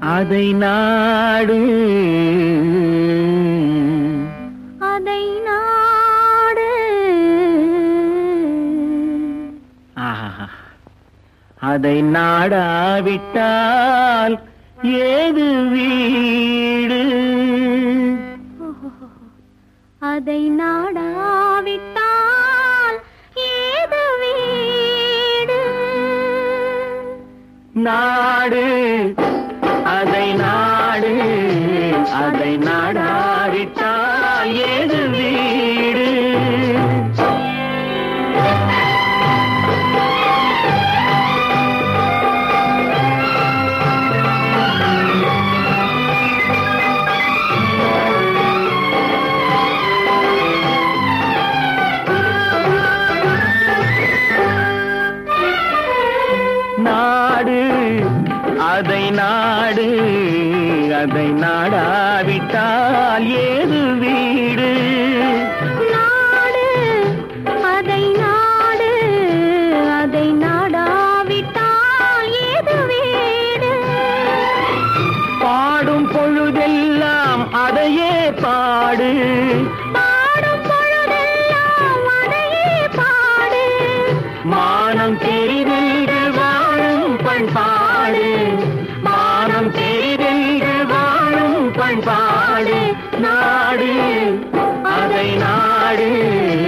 அதை நாடு அதை நாடு. அதை நாடாவிட்டால் ஏது வீடு? அதை நாடாவிட்டால் ஏது வீடு? நாடு அதை நாடு, அதை நாடாவிட்டால் ஏது வீடு? நாடு அதை நாடு, அதை நாடாவிட்டால் ஏது வீடு? நாடு அதை நாடு, அதை நாடாவிட்டால் ஏது வீடு? பாடும் பொழுதெல்லாம் அதையே பாடு, பாடும் பொழுதெல்லாம் அதையே பாடு. மானம் தெரிதென்று வாழும் பண்பாடு, மானம் தெரிதென்று வாழும் பண்பாடு. நாடு அதை நாடு,